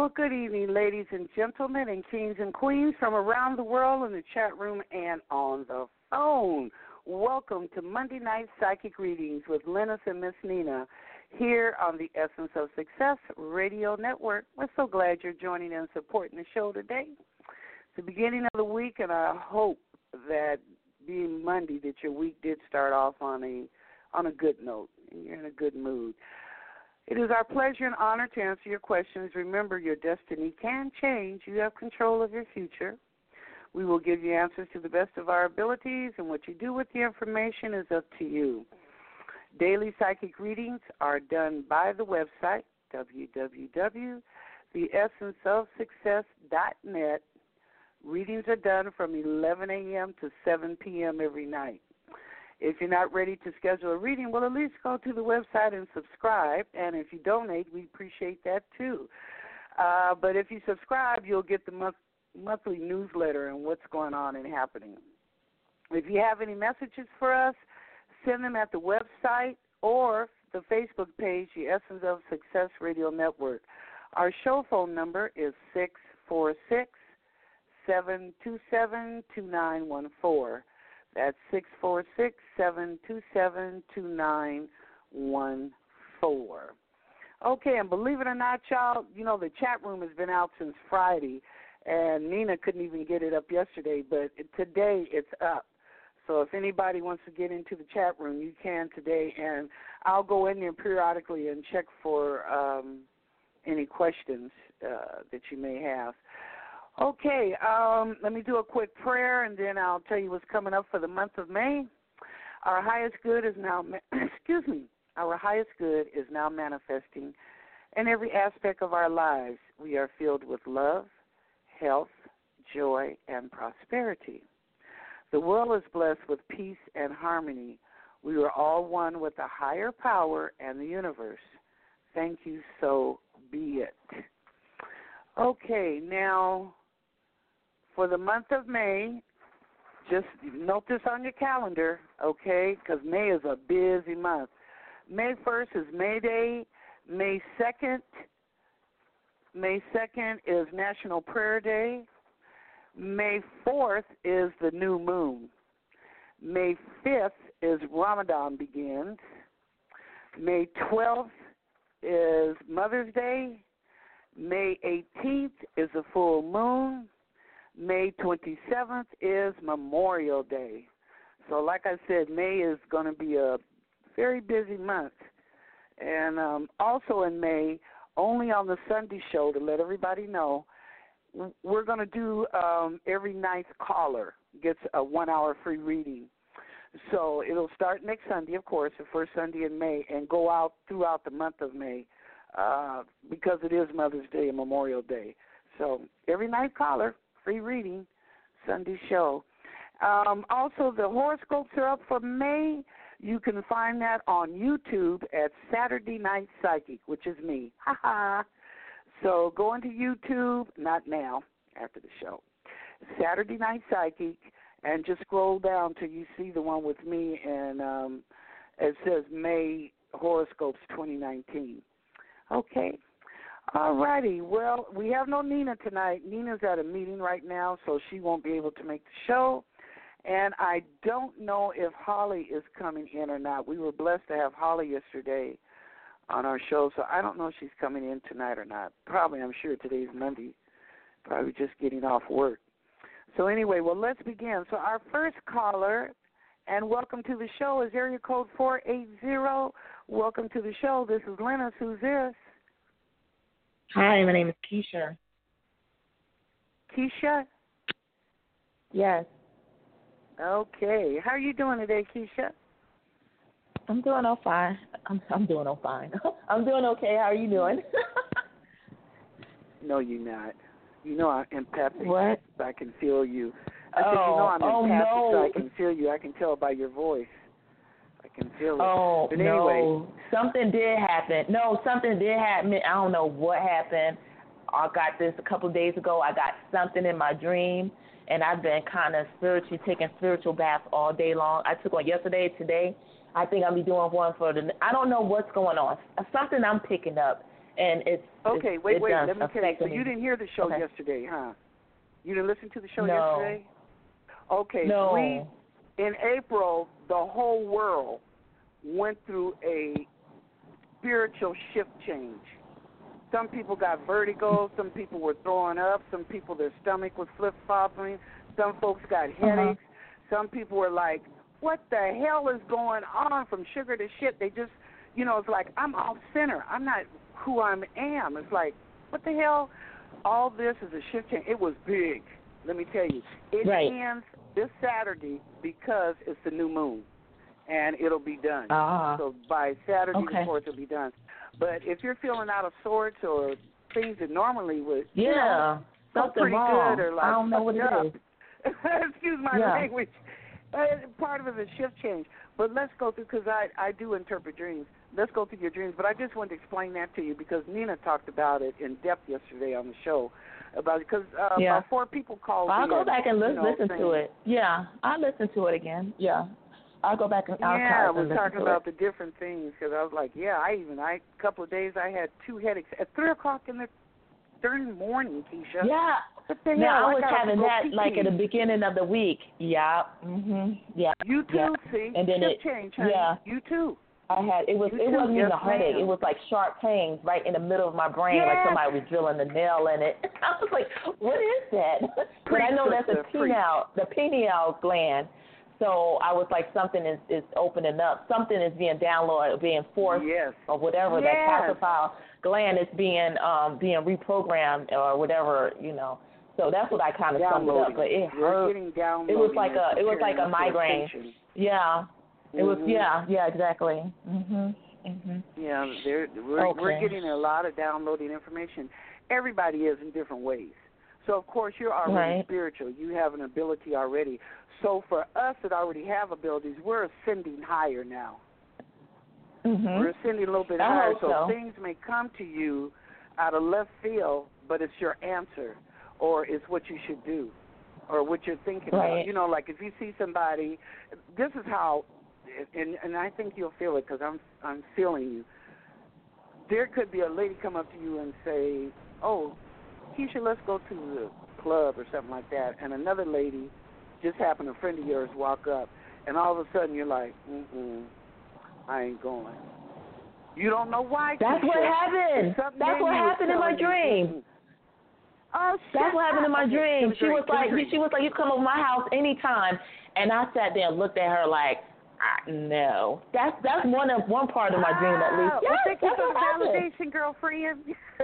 Well, good evening, ladies and gentlemen, and kings and queens from around the world in the chat room and on the phone. Welcome to Monday Night Psychic Readings with Lennis and Miss Nina here on the Essence of Success Radio Network. We're so glad you're joining and supporting the show today. It's the beginning of the week, and I hope that being Monday that your week did start off on a good note and you're in a good mood. It is our pleasure and honor to answer your questions. Remember, your destiny can change. You have control of your future. We will give you answers to the best of our abilities, and what you do with the information is up to you. Daily psychic readings are done by the website, www.theessenceofsuccess.net. Readings are done from 11 a.m. to 7 p.m. every night. If you're not ready to schedule a reading, well, at least go to the website and subscribe. And if you donate, we appreciate that too. But if you subscribe, you'll get the monthly newsletter and what's going on and happening. If you have any messages for us, send them at the website or the Facebook page, the Essence of Success Radio Network. Our show phone number is 646-727-2914. That's 646-727-2914. Okay, and believe it or not, y'all, you know, the chat room has been out since Friday, and Nina couldn't even get it up yesterday, but today it's up. So if anybody wants to get into the chat room, you can today, and I'll go in there periodically and check for any questions that you may have. Okay, let me do a quick prayer, and then I'll tell you what's coming up for the month of May. Our highest good is now, our highest good is now manifesting in every aspect of our lives. We are filled with love, health, joy, and prosperity. The world is blessed with peace and harmony. We are all one with a higher power and the universe. Thank you, so be it. Okay, now, for the month of May, just note this on your calendar, okay, because May is a busy month. May 1st is May Day. May 2nd is National Prayer Day. May 4th is the new moon. May 5th is Ramadan begins. May 12th is Mother's Day. May 18th is a full moon. May 27th is Memorial Day. So like I said, May is going to be a very busy month. And also in May, only on the Sunday show, to let everybody know, we're going to do every ninth caller gets a 1-hour free reading. So it'll start next Sunday, of course, the first Sunday in May, and go out throughout the month of May because it is Mother's Day and Memorial Day. So every ninth caller, free reading, Sunday show. Also, the horoscopes are up for May. You can find that on YouTube at Saturday Night Psychic, which is me. Ha-ha. So go into YouTube, not now, after the show, Saturday Night Psychic, and just scroll down till you see the one with me, and it says May Horoscopes 2019. Okay. All righty. Well, we have no Nina tonight. Nina's at a meeting right now, so she won't be able to make the show. And I don't know if Holly is coming in or not. We were blessed to have Holly yesterday on our show, so I don't know if she's coming in tonight or not. Probably, I'm sure today's Monday, probably just getting off work. So anyway, well, let's begin. So our first caller, and welcome to the show, is area code 480. Welcome to the show. This is Lennis. Who's this? Hi, my name is Keisha. Keisha? Yes. Okay. How are you doing today, Keisha? I'm doing all fine. I'm doing all fine. I'm doing okay. How are you doing? No, you're not. You know I'm empathic. What? I can feel you. I said, you know I'm empathic, no. so I can feel you. I can tell by your voice. I can feel it. Oh, but anyway. No. Something did happen. No, something did happen. I don't know what happened. I got this a couple of days ago. I got something in my dream, and I've been kind of taking spiritual baths all day long. I took one yesterday, today. I think I'll be doing one for I don't know what's going on. Something I'm picking up, and okay. Wait. Let me tell you. So you didn't hear the show okay. yesterday, huh? You didn't listen to the show No. yesterday? Okay. No. In April, the whole world went through a spiritual shift change. Some people got vertigo. Some people were throwing up. Some people, their stomach was flip-flopping. Some folks got headaches. Some people were like, what the hell is going on from sugar to shit? They just, it's like, I'm off center. I'm not who I am. It's like, what the hell? All this is a shift change. It was big. Let me tell you. It ends this Saturday because it's the new moon, and it'll be done. So by Saturday the 4th, it'll be done. But if you're feeling out of sorts or things that normally would, something pretty wrong. good or like I don't know what it is. Excuse my language. Part of it is a shift change. But let's go through, because I do interpret dreams. Let's go through your dreams. But I just wanted to explain that to you because Nina talked about it in depth yesterday on the show. Because about 4 people called I'll in, go back and listen saying, to it. Yeah, I'll listen to it again. Yeah. I'll go back and I was talking about the different things because I was like, a couple of days I had 2 headaches at 3 o'clock during the morning, Keisha. Yeah. Now I was having that like at the beginning of the week. Yeah. Yeah. You too. See. And then shift change. Honey. Yeah. You too. I had it wasn't even a headache. It was like sharp pains right in the middle of my brain, like somebody was drilling a nail in it. I was like, what is that? But I know that's the pineal gland. So I was like, something is opening up. Something is being downloaded, being forced, or whatever. That calcified gland is being reprogrammed or whatever, So that's what I kind of summed it up. But it hurt. It was like a migraine. Yeah. It was exactly. Yeah, we're getting a lot of downloading information. Everybody is in different ways. So of course you're already spiritual. You have an ability already. So for us that already have abilities, we're ascending higher now. We're ascending a little bit higher. So things may come to you out of left field, but it's your answer, or it's what you should do, or what you're thinking about. Like if you see somebody, this is how. And I think you'll feel it because I'm feeling you. There could be a lady come up to you and say, "Oh, Keisha, let's go to the club," or something like that. And another lady, just happened, a friend of yours, walk up, and all of a sudden you're like, I ain't going. You don't know why. That's Keisha. what happened. That's what happened in my dream. Oh, that's what happened in my dream. She was like, you come over my house anytime, and I sat there and looked at her like. No, that's one part of my dream at least. Well, thank you for the validation, girlfriend.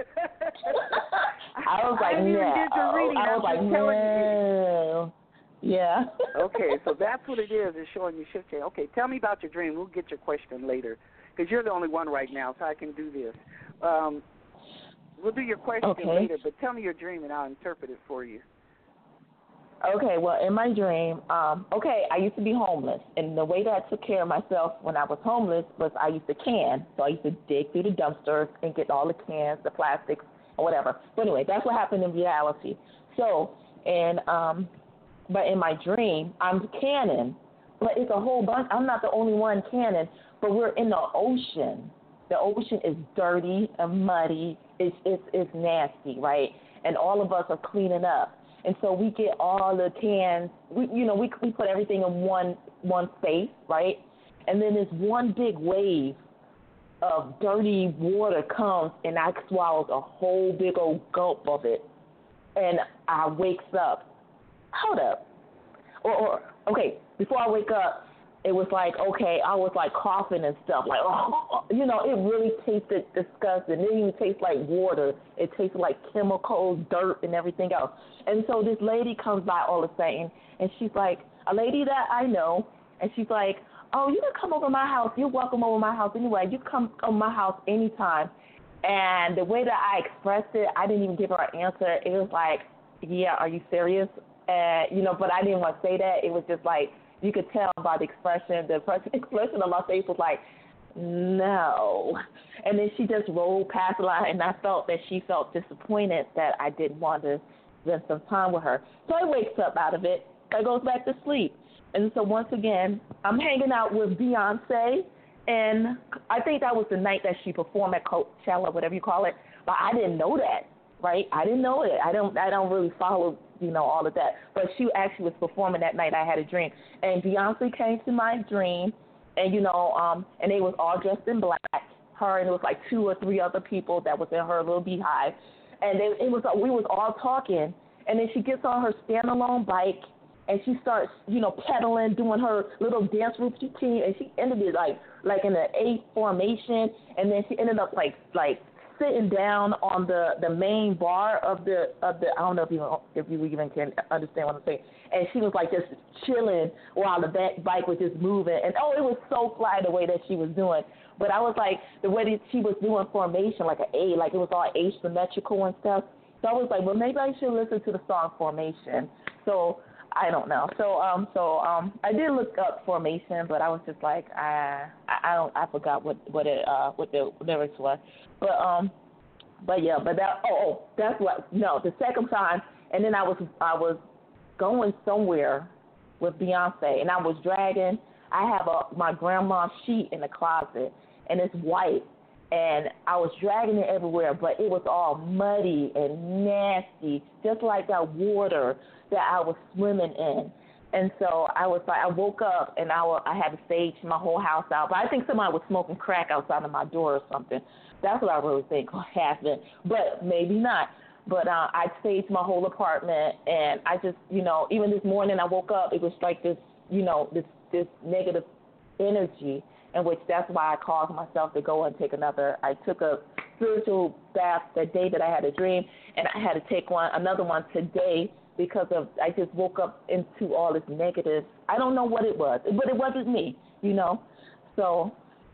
I was like, no. I was like, no. Yeah. Okay, so that's what it is. It's showing you shift change. Okay, tell me about your dream. We'll get your question later because you're the only one right now, so I can do this. We'll do your question later, but tell me your dream and I'll interpret it for you. Okay, well, in my dream, I used to be homeless, and the way that I took care of myself when I was homeless was I used to can. So I used to dig through the dumpsters and get all the cans, the plastics, or whatever. But anyway, that's what happened in reality. So, but in my dream, I'm canning, but it's a whole bunch. I'm not the only one canning, but we're in the ocean. The ocean is dirty and muddy. It's nasty, right? And all of us are cleaning up. And so we get all the cans, we put everything in one space, right? And then this one big wave of dirty water comes, and I swallows a whole big old gulp of it. And I wakes up. Hold up. Before I wake up, it was like, I was like coughing and stuff, like, it really tasted disgusting. It didn't even taste like water. It tasted like chemicals, dirt, and everything else. And so this lady comes by all of a sudden, and she's like, a lady that I know, and she's like, oh, you can come over my house. You're welcome over my house anyway. You come over my house anytime. And the way that I expressed it, I didn't even give her an answer. It was like, yeah, are you serious? But I didn't want to say that. It was just like, you could tell by the expression. The expression on my face was like, no. And then she just rolled past the line, and I felt that she felt disappointed that I didn't want to spend some time with her. So I wakes up out of it. I goes back to sleep. And so once again, I'm hanging out with Beyonce, And I think that was the night that she performed at Coachella, whatever you call it. But I didn't know that, right? I didn't know it. I don't really follow, all of that. But she actually was performing that night. I had a dream, and Beyonce came to my dream, and and they was all dressed in black. Her and it was like 2 or 3 other people that was in her little beehive, and we was all talking, and then she gets on her standalone bike. And she starts, pedaling, doing her little dance routine, and she ended it like in an 8 formation, and then she ended up like sitting down on the main bar of the I don't know if you even can understand what I'm saying. And she was like just chilling while the bike was just moving, and it was so fly the way that she was doing. But I was like the way that she was doing formation like an A, like it was all asymmetrical and stuff. So I was like, well, maybe I should listen to the song Formation. So I don't know. So I did look up Formation, but I was just like I forgot what the lyrics was. But that's what the second time, and then I was going somewhere with Beyonce, and I was dragging. I have my grandma's sheet in the closet, and it's white. And I was dragging it everywhere, but it was all muddy and nasty, just like that water that I was swimming in. And so I woke up and I had to sage my whole house out. But I think somebody was smoking crack outside of my door or something. That's what I really think happened, but maybe not. But I staged my whole apartment, and I just, even this morning I woke up, it was like this, this negative energy. In which that's why I caused myself to go and take I took a spiritual bath that day that I had a dream, and I had to take another one today because I just woke up into all this negative. I don't know what it was, but it wasn't me, So,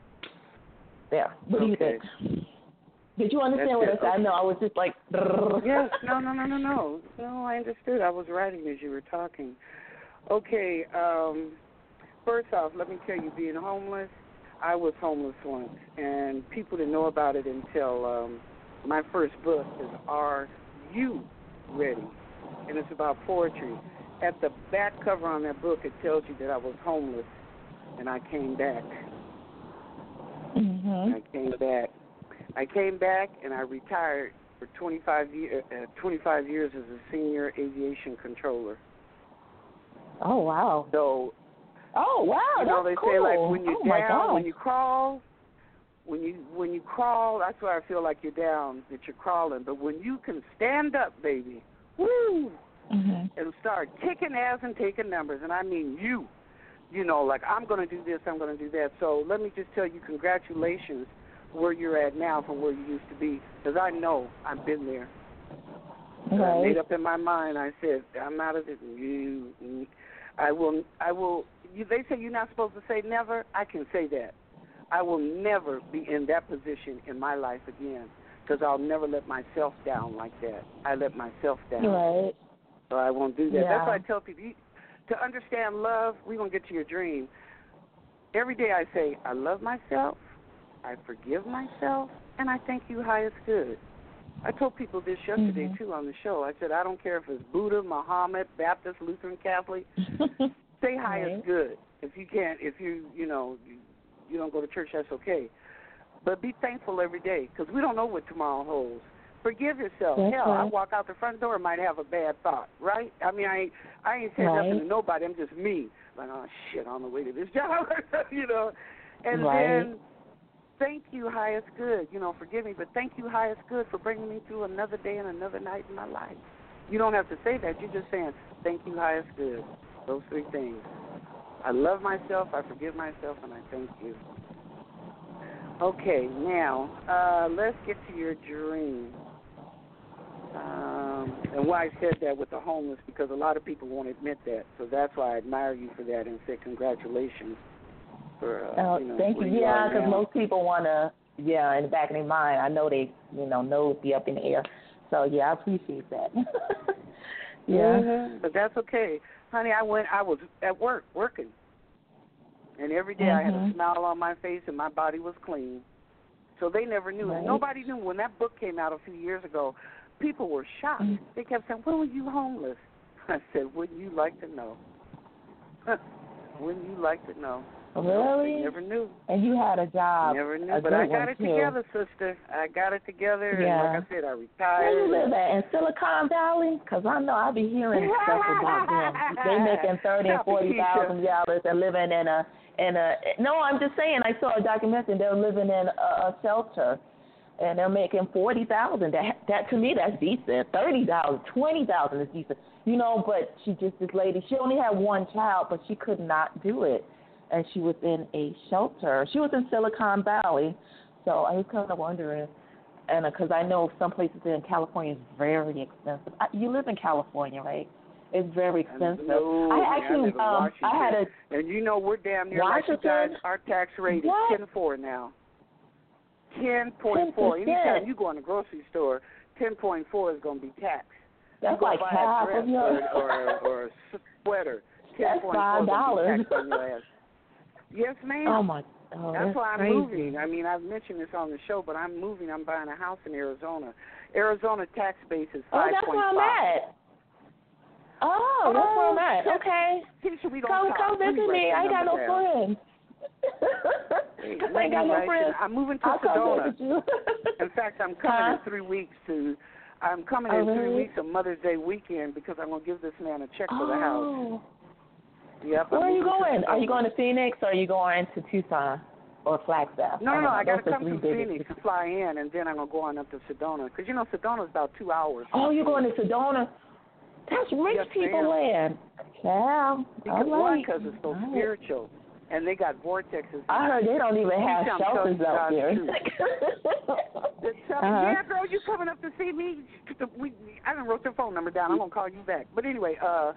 there. What do you think? Did you understand what I said? I know I was just like. Yes. No. No, I understood. I was writing as you were talking. Okay. First off, let me tell you, being homeless. I was homeless once, and people didn't know about it until my first book is Are You Ready? And it's about poetry. At the back cover on that book, it tells you that I was homeless, and I came back. Mm-hmm. I came back, and I retired for 25 years as a senior aviation controller. Oh, wow. So. Oh, wow, they cool. say like when you're down, when you crawl, that's why I feel like you're down, that you're crawling. But when you can stand up, baby, woo, and start kicking ass and taking numbers, and I mean like I'm going to do this, I'm going to do that. So let me just tell you, congratulations where you're at now from where you used to be, because I know I've been there. Right. I made up in my mind. I said, I'm out of it. I will. They say you're not supposed to say never. I can say that. I will never be in that position in my life again, because I'll never let myself down like that. I let myself down. Right. So I won't do that. Yeah. That's why I tell people, to understand love, we're going to get to your dream. Every day I say, I love myself, I forgive myself, and I thank you highest good. I told people this yesterday, too, on the show. I said, I don't care if it's Buddha, Muhammad, Baptist, Lutheran, Catholic. Say highest good. If you can't, if you don't go to church, that's okay. But be thankful every day, because we don't know what tomorrow holds. Forgive yourself. That's Hell, right. I walk out the front door and might have a bad thought, right? I mean, I ain't saying nothing to nobody. I'm just me. Like, oh, shit, on the way to this job, And then thank you, highest good. Forgive me, but thank you, highest good, for bringing me through another day and another night in my life. You don't have to say that. You're just saying, thank you, highest good. Those 3 things. I love myself, I forgive myself, and I thank you. Okay, now, let's get to your dream. And why I said that with the homeless, because a lot of people won't admit that. So that's why I admire you for that and say congratulations. Thank you. Yeah, because most people want to, in the back of their mind, I know they, nose be up in the air. So, I appreciate that. But that's okay. Honey, I was at work, working. And every day I had a smile on my face and my body was clean. So they never knew. Right. Nobody knew. When that book came out a few years ago, people were shocked. They kept saying, when were you homeless? I said, wouldn't you like to know? Wouldn't you like to know? Really? They never knew. And you had a job. Never knew, but I got it together, sister. I got it together, yeah. and like I said, I retired. Where you live at? In Silicon Valley? Because I know I be hearing stuff about them. They making $30,000 and $40,000 and living in a. No, I'm just saying. I saw a documentary. They're living in a shelter, and they're making $40,000. That to me, that's decent. $30,000, $20,000 is decent. You know, but this lady, she only had one child, but she could not do it. And she was in a shelter. She was in Silicon Valley. So I was kind of wondering, and because I know some places in California is very expensive. You live in California, right? It's very expensive. No, I actually, I had a. And you know, we're damn near Washington? like you guys. Our tax rate is 10.4 now. 10.4. Anytime you go in the grocery store, 10.4 is going to be taxed. That's like half of your. Or a sweater. That's $5. Yes, ma'am. Oh my. Oh, that's why I'm crazy. moving. I mean, I've mentioned this on the show, but I'm moving. I'm buying a house in Arizona. Arizona tax base is 5.5. Oh, that's where I'm at. Oh, that's where I'm at. Okay. Keisha, we come visit me. I ain't got no friends. I ain't got no friends. I'm moving to I'll Sedona. Come visit you. In fact, I'm coming in 3 weeks I'm coming in 3 weeks of Mother's Day weekend because I'm going to give this man a check for the house. Yep. Where are you going? Are you going to Phoenix or are you going to Tucson or Flagstaff? No, I got to come to Phoenix to fly in, and then I'm going to go on up to Sedona. Because, you know, Sedona's about 2 hours. Oh, you're going to Sedona? That's rich people land. Yeah. Because it's so spiritual. And they got vortexes. I heard they don't even have shelters out there. Yeah, girl, you coming up to see me? I done wrote your phone number down. I'm going to call you back. But anyway, I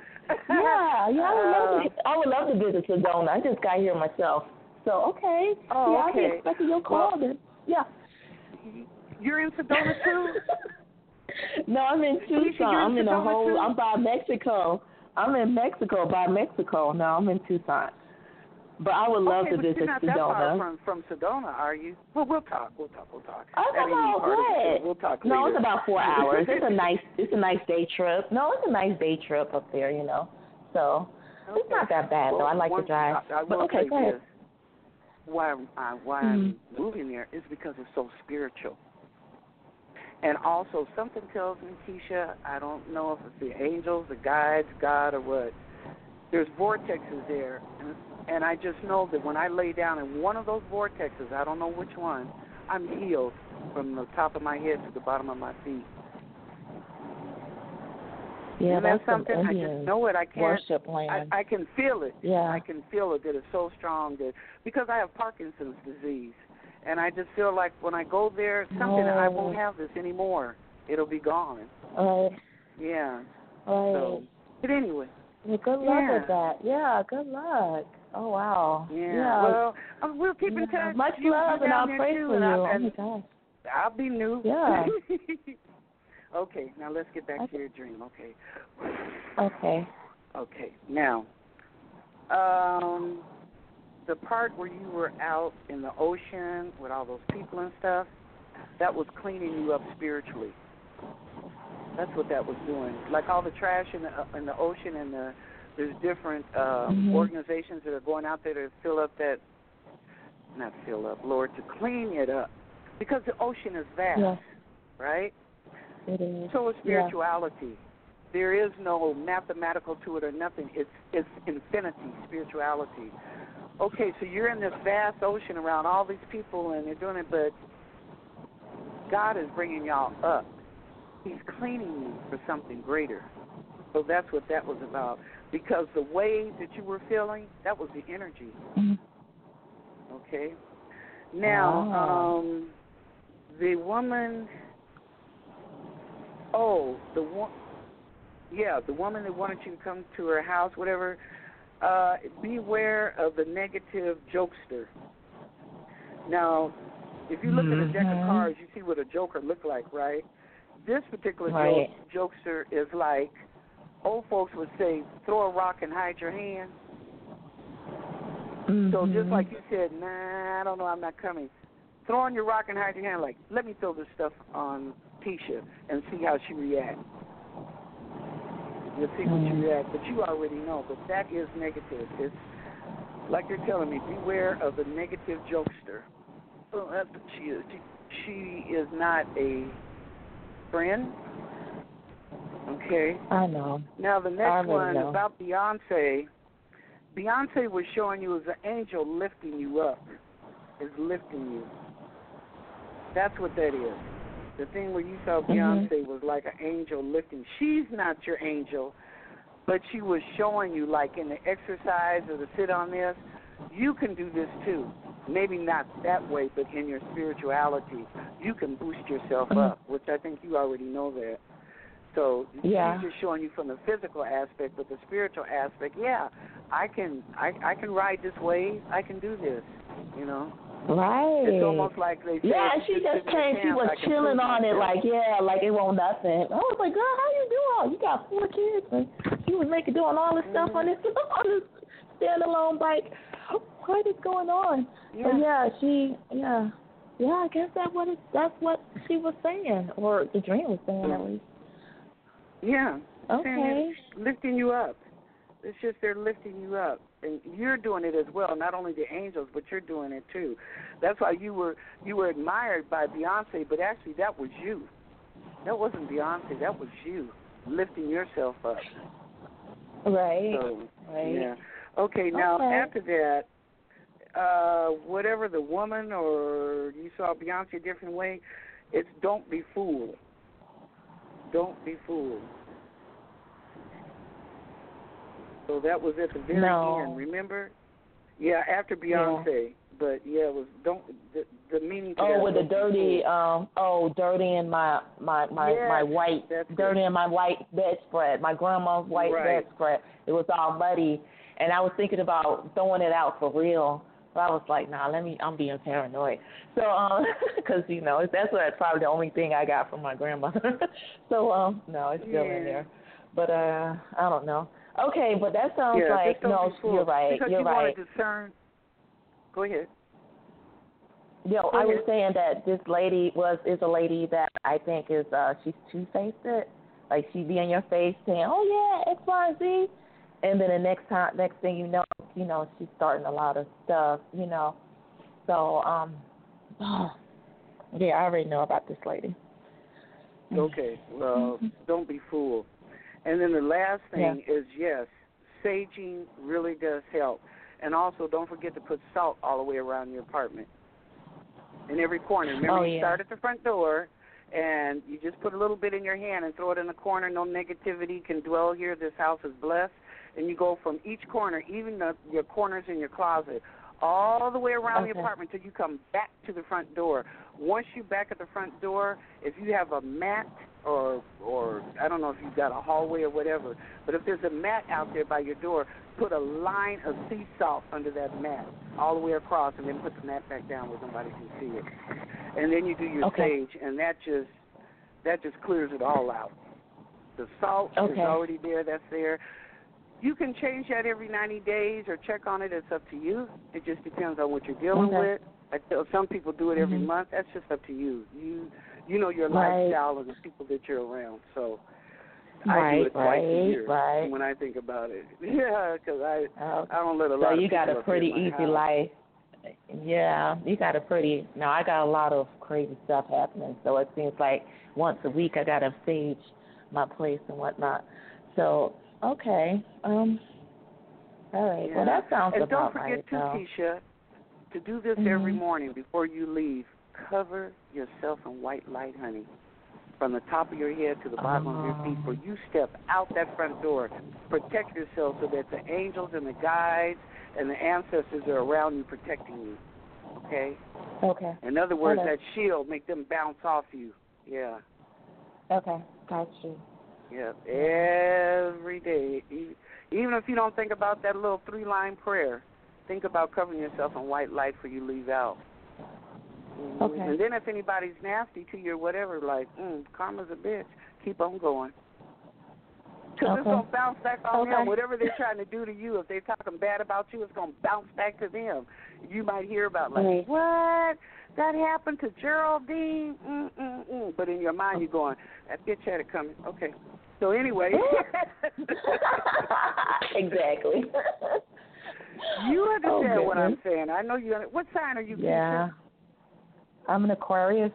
would love to visit Sedona. I just got here myself. So, okay. Oh, yeah, okay. I'll be expecting your call then. Yeah. You're in Sedona, too? No, I'm in Tucson. I'm by Mexico. I'm in Mexico, by Mexico. No, I'm in Tucson. But I would love to visit you're not Sedona. That far from Sedona, are you? Well, we'll talk. Oh, what? We'll talk No, later. it's about 4 hours. It's a nice day trip. No, it's a nice day trip up there, you know. So it's not that bad, though. I like to drive. But okay, go ahead. Why I'm moving there is because it's so spiritual. And also, something tells me, Keisha, I don't know if it's the angels, the guides, God, or what. There's vortexes there, and I just know that when I lay down in one of those vortexes, I don't know which one, I'm healed from the top of my head to the bottom of my feet. Yeah, and that's something I just know it. I can't. Worship land. I can feel it. Yeah. I can feel it that it's so strong that because I have Parkinson's disease, and I just feel like when I go there, I won't have this anymore. It'll be gone. Yeah. So, but anyway. Well, good luck with that. Yeah, good luck. Oh, wow. Yeah. Well, we'll keep in touch. Much love, and I'll pray for you. Oh, my gosh. I'll be new. Yeah. Okay, now let's get back to your dream. Okay. Okay. Now, the part where you were out in the ocean with all those people and stuff, that was cleaning you up spiritually. That's what that was doing. Like all the trash in the ocean, and there's different organizations that are going out there to to clean it up. Because the ocean is vast, right? It is. So is spirituality. Yeah. There is no mathematical to it or nothing. It's infinity, spirituality. Okay, so you're in this vast ocean around all these people, and they're doing it, but God is bringing y'all up. He's cleaning you for something greater. So that's what that was about. Because the way that you were feeling, that was the energy. Mm-hmm. Okay? Now, the woman... Oh, the woman that wanted you to come to her house, whatever, beware of the negative jokester. Now, if you look at a deck of cards, you see what a joker look like, right? This particular jokester is like, old folks would say, throw a rock and hide your hand. So just like you said, nah, I don't know, I'm not coming. Throw on your rock and hide your hand, like, let me throw this stuff on Keisha and see how she reacts. You'll see what she reacts, but you already know. But that is negative. Like you're telling me, beware of the negative jokester. Oh, that's what she is. She is not a friend. Okay. I know. Now the next one know. about Beyonce. Beyonce was showing you as an angel lifting you up. Is lifting you. That's what that is. The thing where you saw Beyonce was like an angel lifting. She's not your angel, but she was showing you, like in the exercise or the sit on this, you can do this too. Maybe not that way, but in your spirituality, you can boost yourself up, which I think you already know that. So she's just showing you from the physical aspect, but the spiritual aspect, I can ride this wave. I can do this, you know. Right. It's almost like they said. Yeah, she just came. She was chilling on it, like it won't nothing. I was like, girl, how you doing? You got 4 kids, and she was doing all this stuff on this standalone bike. What is going on? Yeah. But I guess that's what she was saying, or the dream was saying at least. Yeah. Okay. Lifting you up. It's just they're lifting you up. And you're doing it as well, not only the angels, but you're doing it too. That's why you were admired by Beyonce, but actually that was you. That wasn't Beyonce, that was you lifting yourself up. Right. So, right. Yeah. Okay, now after that, whatever the woman or you saw Beyonce a different way, it's don't be fooled. Don't be fooled. So that was at the very end, remember? Yeah, after Beyonce. Yeah. But yeah, it was the meaning to that. With the dirty dirty in my white dirty in my white bedspread, my grandma's white bedspread. It was all muddy, and I was thinking about throwing it out for real. But I was like, nah, I'm being paranoid. So, because that's probably the only thing I got from my grandmother. So, no, it's still in there. But I don't know. Okay, but that sounds like you're right. Because you're you right. Want to discern. Go ahead. I was saying that this lady is a lady that I think is she's two-faced. Like she be in your face saying, "Oh yeah, X, Y, and Z," and then the next thing you know, she's starting a lot of stuff. So I already know about this lady. Okay, well, don't be fooled. And then the last thing is, saging really does help. And also, don't forget to put salt all the way around your apartment. In every corner. Remember, you start at the front door, and you just put a little bit in your hand and throw it in the corner. No negativity can dwell here. This house is blessed. And you go from each corner, even your corners in your closet, all the way around the apartment until you come back to the front door. Once you're back at the front door, if you have a mat or I don't know if you've got a hallway or whatever, but if there's a mat out there by your door, put a line of sea salt under that mat all the way across, and then put the mat back down where nobody can see it. And then you do your sage, and that just clears it all out. The salt is already there. That's there. You can change that every 90 days or check on it. It's up to you. It just depends on what you're dealing with. I tell some people do it every month. That's just up to you. You know your lifestyle and the people that you're around. So I do it twice a year when I think about it. Yeah, because I don't let a lot of people. So you got a pretty easy life. Yeah, you got a pretty. Now I got a lot of crazy stuff happening. So it seems like once a week I gotta sage my place and whatnot. So. Okay. All right. Yeah. Well, that sounds about right. And don't forget, Keisha, to do this every morning before you leave. Cover yourself in white light, honey, from the top of your head to the bottom of your feet. Before you step out that front door, protect yourself so that the angels and the guides and the ancestors are around you protecting you. Okay? Okay. In other words, that shield, make them bounce off you. Yeah. Okay. Got you. Yeah, every day. Even if you don't think about that little 3-line prayer, think about covering yourself in white light before you leave out. Okay. And then if anybody's nasty to you or whatever, like, karma's a bitch, keep on going. Because it's going to bounce back on them. Whatever they're trying to do to you, if they're talking bad about you, it's going to bounce back to them. You might hear about, like, what? That happened to Geraldine? But in your mind, you're going, that bitch had it coming. Okay. So anyway. Exactly. You understand what I'm goodness. saying. I know you. What sign are you, Yeah. Keisha? I'm an Aquarius.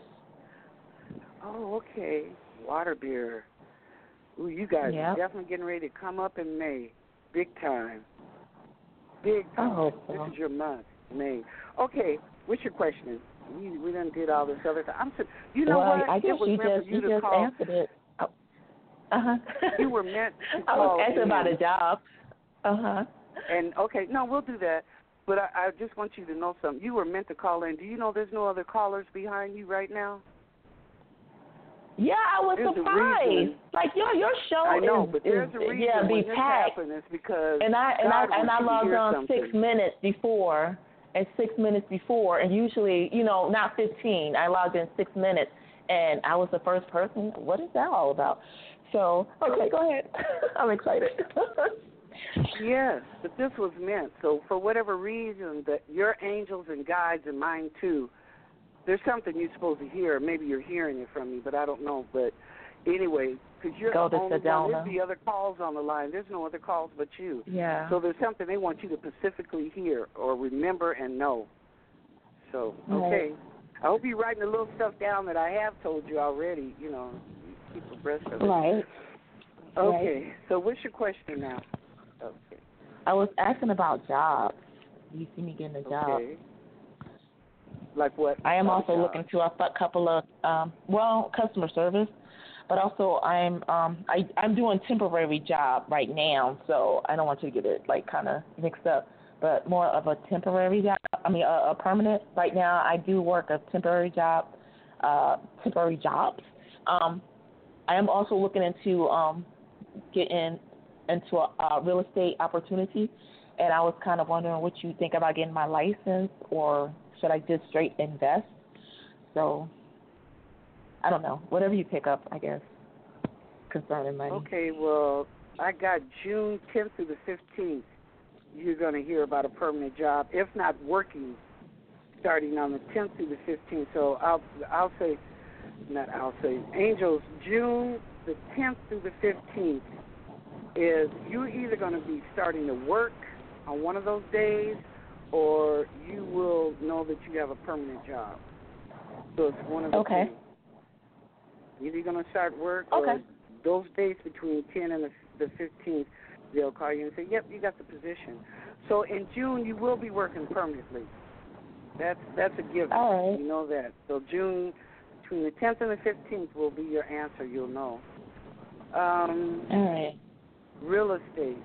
Oh, okay. Water beer. Ooh, you guys Yep. are definitely getting ready to come up in May. Big time. Big I time. hope so. This is your month, May. Okay, what's your question? We done did all this other stuff. You know well, what? I guess it was you meant just for you to call. answered it. Oh. Uh-huh. You were meant to I call was asking in. about a job. Uh-huh. And, okay, no, we'll do that. But I just want you to know something. You were meant to call in. Do you know there's no other callers behind you right now? Yeah, I was There's a surprised. reason. Like your show I know, is but there's a reason yeah, when be this packed. happened. It's because And I God wants you to logged hear on something. 6 minutes before, and usually, not 15. I logged in 6 minutes, and I was the first person. What is that all about? So, okay, go ahead. I'm excited. Yes, but this was meant. So for whatever reason, that your angels and guides and mine too, there's something you're supposed to hear. Maybe you're hearing it from me, but I don't know. But anyway, because you're Go the to only Sedona. one. There's the other calls on the line. There's no other calls but you. Yeah. So there's something they want you to specifically hear or remember and know. So, Right. okay. I hope you're writing the little stuff down that I have told you already. Keep abreast of it. Right. Okay. Right. So what's your question now? Okay. I was asking about jobs. You see me getting a job. Okay. Like what? I am What also job? looking to a couple of customer service, but also I'm doing temporary job right now, so I don't want you to get it kind of mixed up. But more of a temporary job. A permanent. Right now, I do work a temporary job, temporary jobs. I am also looking into getting into a real estate opportunity, and I was kind of wondering what you think about getting my license, or should I just straight invest? So, I don't know. Whatever you pick up, I guess, concerning money. Okay, well, I got June 10th through the 15th. You're going to hear about a permanent job, if not working, starting on the 10th through the 15th. So Angels, June the 10th through the 15th is you're either going to be starting to work on one of those days, or you will know that you have a permanent job. So it's one of the Okay. two. Either you're going to start work, Okay. or those days between 10 and the 15th, they'll call you and say, yep, you got the position. So in June, you will be working permanently. That's a given. All right. You know that. So June, between the 10th and the 15th will be your answer. You'll know. All right. Real estate.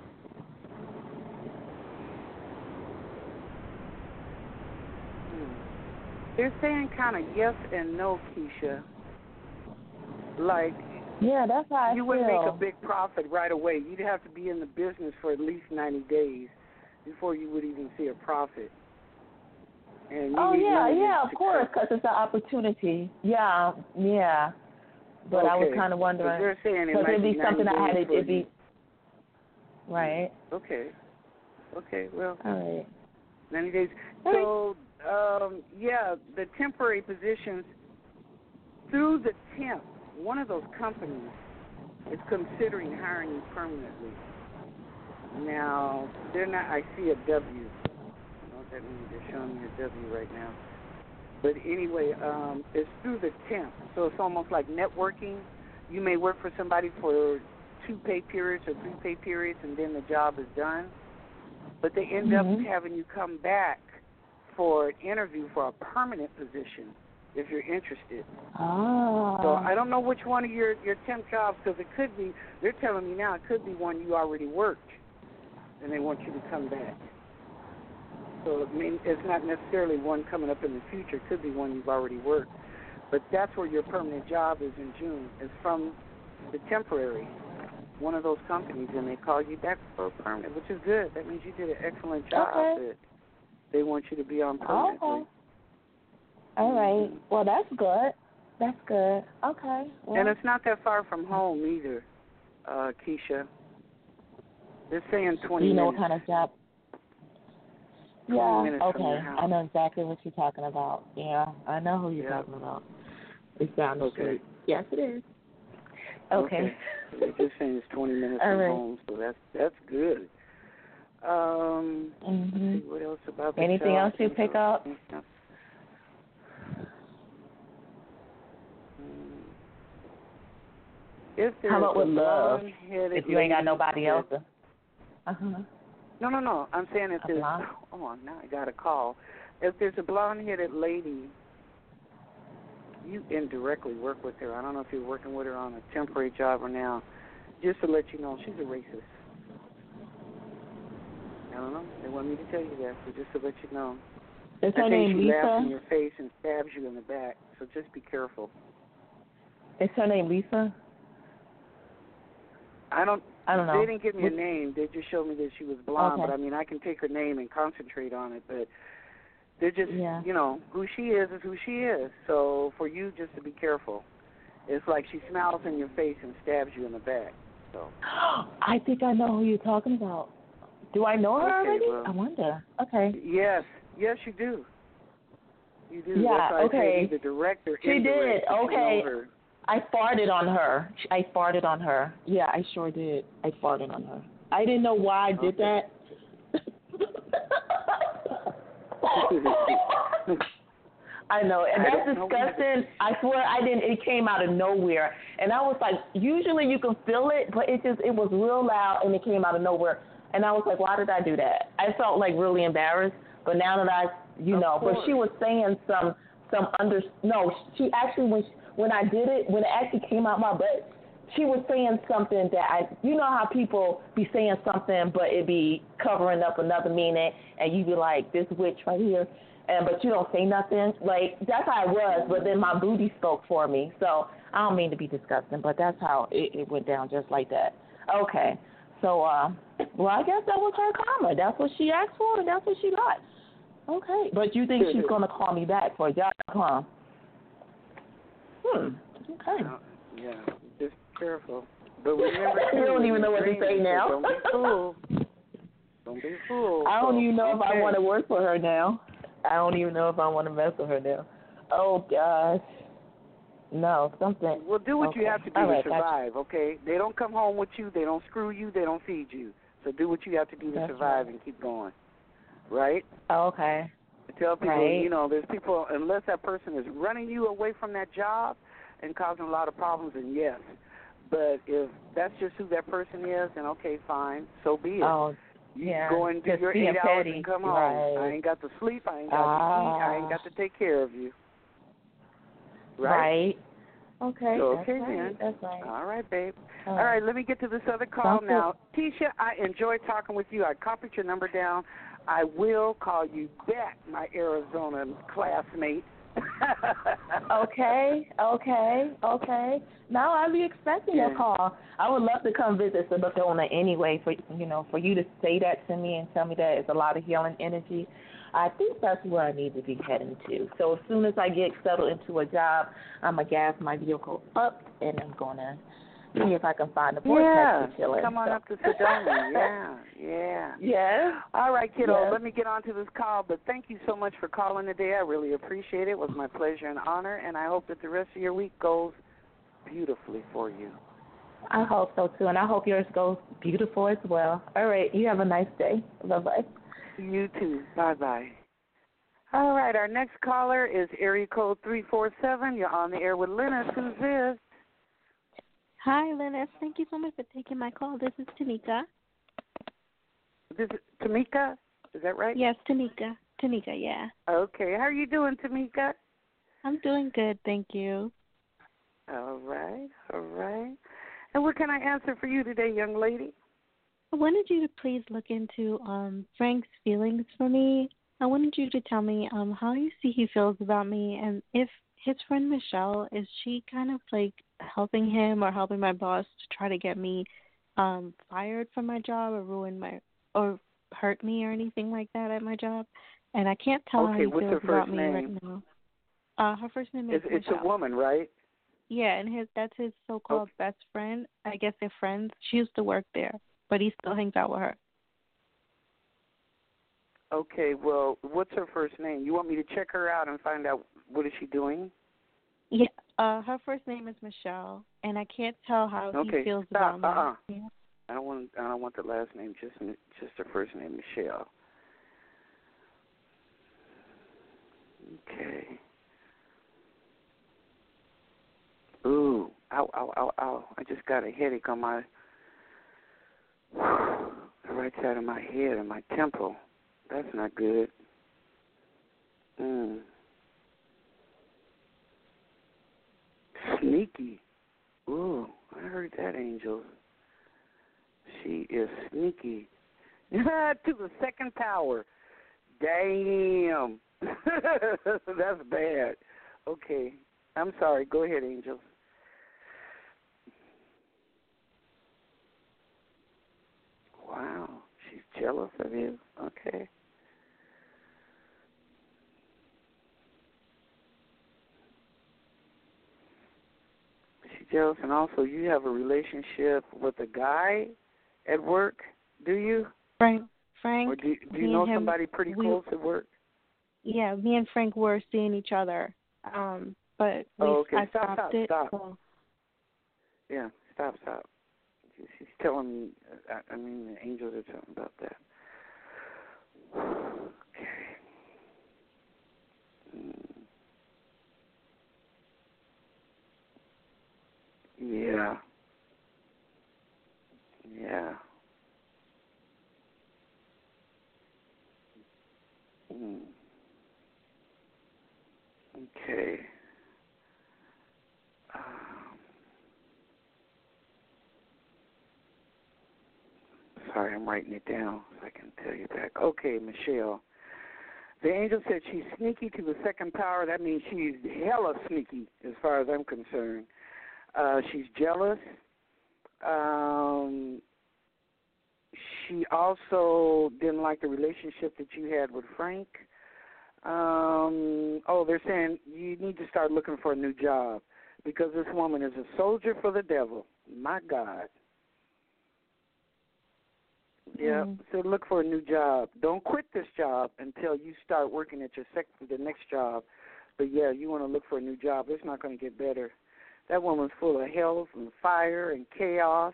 They're saying kind of yes and no, Keisha. Like, Yeah, that's how I you feel. wouldn't make a big profit right away. You'd have to be in the business for at least 90 days before you would even see a profit. And you need money of course, because it's an opportunity. Yeah. But I was kind of wondering, they're saying because it'd be something I had to, it'd be, right. Okay, well, All right. 90 days. So, the temporary positions through the 10th, one of those companies is considering hiring you permanently. Now, they're not, I see a W. I don't know what that means. They're showing me a W right now. But anyway, it's through the 10th. So it's almost like networking. You may work for somebody for 2 pay periods or 3 pay periods, and then the job is done. But they end up having you come back for an interview for a permanent position if you're interested. Oh. So I don't know which one of your temp jobs, because it could be, they're telling me now, it could be one you already worked, and they want you to come back. So it's not necessarily one coming up in the future. It could be one you've already worked. But that's where your permanent job is in June. It's from the temporary, one of those companies, and they call you back for a permanent, which is good. That means you did an excellent job. Okay. They want you to be on permanently. Okay. All right. Well, that's good. Okay. Well, And it's not that far from home either, Keisha. They're saying 20 do you know minutes. what kind of job? 20 minutes from okay. your house. I know exactly what you're talking about. Yeah, I know who you're talking about. It's down the street. Yes, it is. Okay. They're just saying it's 20 minutes All from right. home, so that's good. Let's see what else about the Anything job. else you pick up? If there's How about with love? If you ain't got nobody else. No. I'm saying if there's. blonde? Oh, now I got a call. If there's a blonde-headed lady, you indirectly work with her. I don't know if you're working with her on a temporary job or now. Just to let you know, she's a racist. I don't know. They want me to tell you that, so just to let you know. Is her name she laughs Lisa? in your face and stabs you in the back, so just be careful. Is her name Lisa? I don't know. They didn't give me a Which- name. They just showed me that she was blonde, Okay. but I mean, I can take her name and concentrate on it, but they're just, Yeah. you know, who she is who she is. So for you, just to be careful. It's like she smiles in your face and stabs you in the back. So. I think I know who you're talking about. Do I know her already? Well, I wonder. Okay. Yes, you do. You do. Yeah, That's why okay. I say the director. She did. Okay. You know her. I farted on her. Yeah, I sure did. I farted on her. I didn't know why I did that. I know, and that's disgusting. I swear I didn't. It came out of nowhere, and I was like, usually you can feel it, but it was real loud, and it came out of nowhere, and I was like, why did I do that? I felt like really embarrassed, but now that but she was saying she actually when I did it, when it actually came out my butt, she was saying something that you know how people be saying something, but it be covering up another meaning, and you be like, this witch right here. But you don't say nothing. Like, that's how it was, but then my booty spoke for me. So I don't mean to be disgusting, but that's how it went down, just like that. Okay. So, well, I guess that was her karma. That's what she asked for, and that's what she got. Okay. But you think she's going to call me back for a job, huh? Okay. Yeah, just careful. But remember, you don't even know what to say now. Don't be fooled. Don't be fooled. I don't even know if I want to work for her now. I don't even know if I want to mess with her now. Oh, gosh. No, something. Well, do what you have to do to survive, gotcha. Okay? They don't come home with you. They don't screw you. They don't feed you. So do what you have to do to survive and keep going. Right? Okay. I tell people, you know, there's people, unless that person is running you away from that job and causing a lot of problems, then yes. But if that's just who that person is, then okay, fine. So be it. Oh, you go and do your 8 hours and come home. Right. I ain't got to sleep. I ain't got to eat. I ain't got to take care of you. Right? Okay. So, that's okay, right. then. That's right. All right, babe. All right, let me get to this other call now. Tisha, I enjoyed talking with you. I copied your number down. I will call you back, my Arizona classmate. Okay. Now I'll be expecting a call. I would love to come visit Sedona anyway. For you to say that to me and tell me that it's a lot of healing energy. I think that's where I need to be heading to. So as soon as I get settled into a job, I'm gonna gas my vehicle up and I'm gonna see if I can find a vortex to chill in. Come on up to Sedona. Yeah. Yes. All right, kiddo. Yes. Let me get on to this call. But thank you so much for calling today. I really appreciate it. It was my pleasure and honor, and I hope that the rest of your week goes beautifully for you. I hope so, too, and I hope yours goes beautiful as well. All right. You have a nice day. Bye-bye. You too. Bye-bye. All right, our next caller is area code 347. You're on the air with Linus. Who's this? Hi, Linus. Thank you so much for taking my call. This is Tanika. This is Tamika? Is that right? Yes, Tanika. Tanika, yeah. Okay. How are you doing, Tamika? I'm doing good, thank you. All right. And what can I answer for you today, young lady? I wanted you to please look into Frank's feelings for me. I wanted you to tell me how you see he feels about me, and if his friend Michelle, is she kind of like helping him or helping my boss to try to get me fired from my job or hurt me or anything like that at my job? And I can't tell how he feels about me right now. Her first name is Michelle. It's a woman, right? Yeah, and that's his so-called best friend. I guess they're friends. She used to work there, but he still hangs out with her. Okay, well, what's her first name? You want me to check her out and find out what is she doing? Yeah, her first name is Michelle, and I can't tell how he feels about me. I don't want the last name. Just the first name, Michelle. Okay. Ooh, ow, ow, ow, ow. I just got a headache on my the right side of my head and my temple. That's not good. Sneaky. Ooh, I heard that, Angel. She is sneaky. To the second power. Damn. That's bad. Okay. I'm sorry. Go ahead, Angel. Wow. She's jealous of you? Okay. She's jealous, and also you have a relationship with a guy at work, do you? Frank. Or do you know somebody pretty close at work? Yeah, me and Frank were seeing each other, but I stopped it. Stop. So. Yeah, stop. She's telling me, I mean, the angels are telling about that. Okay. Yeah. Yeah. Okay. Sorry, I'm writing it down so I can tell you back. Okay, Michelle. The angel said she's sneaky to the second power. That means she's hella sneaky as far as I'm concerned. She's jealous. She also didn't like the relationship that you had with Frank. They're saying you need to start looking for a new job because this woman is a soldier for the devil. My God. Yeah, so look for a new job. Don't quit this job until you start working at the next job. But, yeah, you want to look for a new job. It's not going to get better. That woman's full of hell and fire and chaos.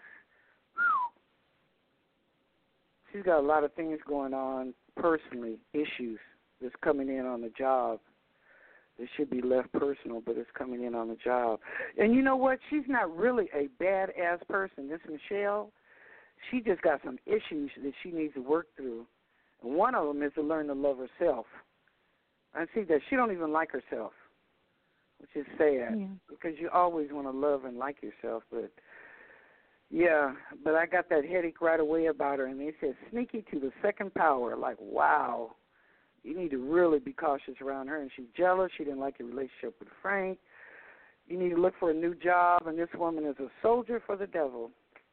She's got a lot of things going on personally, issues that's coming in on the job. It should be left personal, but it's coming in on the job. And you know what? She's not really a bad-ass person. This Michelle, she just got some issues that she needs to work through. And one of them is to learn to love herself. I see that she don't even like herself, which is sad because you always want to love and like yourself. But, yeah, but I got that headache right away about her, and they said sneaky to the second power. Like, wow, you need to really be cautious around her. And she's jealous. She didn't like your relationship with Frank. You need to look for a new job, and this woman is a soldier for the devil.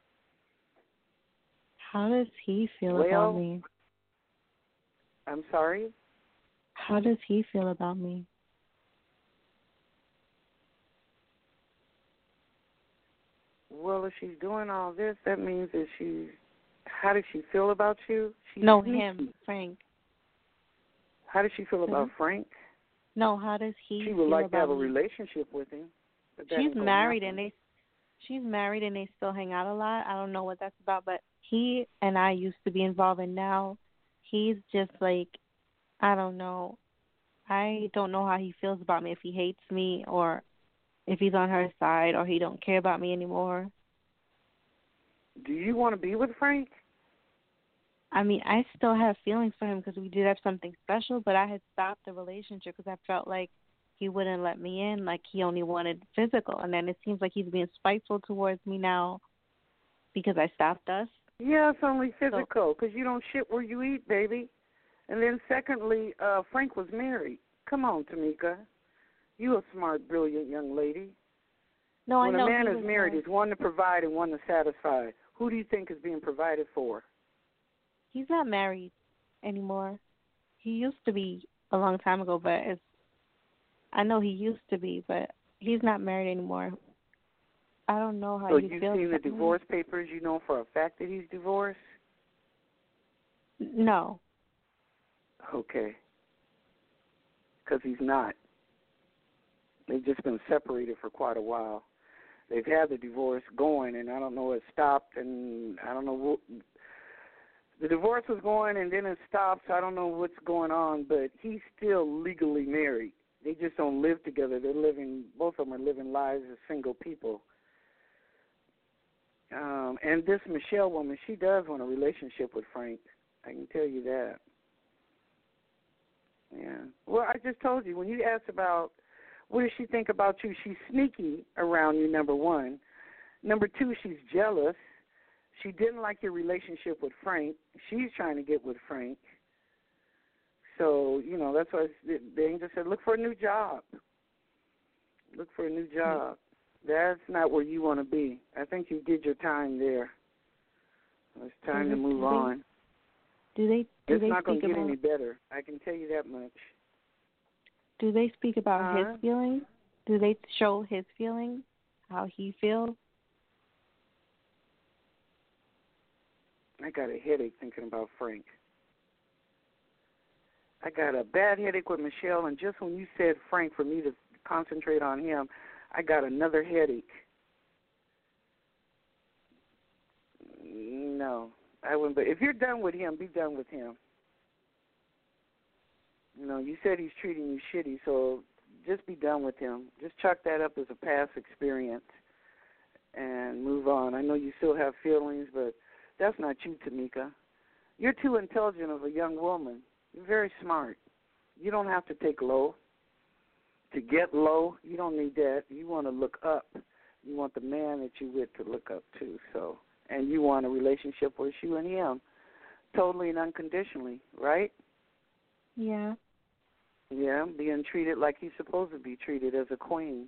How does he feel about me? I'm sorry? How does he feel about me? Well, if she's doing all this, that means that how does she feel about you? She's sneaky. Him, Frank. How does she feel about Frank? No, how does he feel about me? She would like to have a relationship with him. But she's married and they still hang out a lot. I don't know what that's about, but he and I used to be involved, and now he's just like, I don't know. I don't know how he feels about me, if he hates me or if he's on her side or he don't care about me anymore. Do you want to be with Frank? I mean, I still have feelings for him because we did have something special, but I had stopped the relationship because I felt like he wouldn't let me in, like he only wanted physical. And then it seems like he's being spiteful towards me now because I stopped us. Yeah, it's only physical because you don't shit where you eat, baby. And then secondly, Frank was married. Come on, Tamika. You a smart, brilliant young lady. No, when I know. When a man is married, it's one to provide and one to satisfy. Who do you think is being provided for? He's not married anymore. He used to be a long time ago, but I know he used to be, but he's not married anymore. I don't know how you feel. So you've seen the divorce papers? You know for a fact that he's divorced? No. Okay. Because he's not. They've just been separated for quite a while. They've had the divorce going, and I don't know, it stopped, and I don't know what. The divorce was going, and then it stopped, so I don't know what's going on, but he's still legally married. They just don't live together. Both of them are living lives as single people. And this Michelle woman, she does want a relationship with Frank. I can tell you that. Yeah. Well, I just told you, when you asked about what does she think about you, she's sneaky around you, number one. Number two, she's jealous. She didn't like your relationship with Frank. She's trying to get with Frank. So, that's why the angel said, look for a new job. Look for a new job. That's not where you want to be. I think you did your time there. It's time to move on. It's not going to get any better. I can tell you that much. Do they speak about his feelings? Do they show his feelings, how he feels? I got a headache thinking about Frank. I got a bad headache with Michelle, and just when you said Frank, for me to concentrate on him, I got another headache. No, I wouldn't. But if you're done with him, be done with him. You said he's treating you shitty, so just be done with him. Just chalk that up as a past experience and move on. I know you still have feelings, but that's not you, Tamika. You're too intelligent of a young woman. You're very smart. You don't have to take low. To get low, you don't need that. You want to look up. You want the man that you're with to look up to. And you want a relationship with you and him, totally and unconditionally, right? Yeah. Yeah, being treated like you're supposed to be treated as a queen.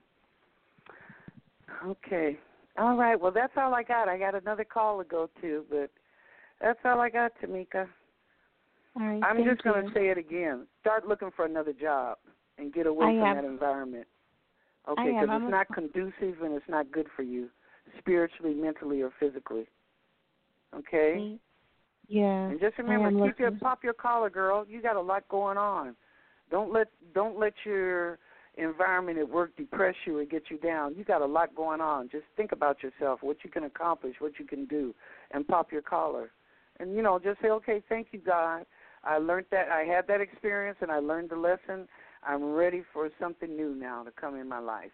Okay. All right. Well, that's all I got. I got another call to go to, but that's all I got, Tamika. All right. I'm just going to say it again. Start looking for another job and get away from that environment. Okay, because it's not conducive and it's not good for you, spiritually, mentally, or physically. Okay? Yeah. And just remember, pop your collar, girl. You got a lot going on. Don't let your environment at work depress you or get you down. You got a lot going on. Just think about yourself, what you can accomplish, what you can do, and pop your collar. And, just say, okay, thank you, God. I learned that. I had that experience, and I learned the lesson. I'm ready for something new now to come in my life.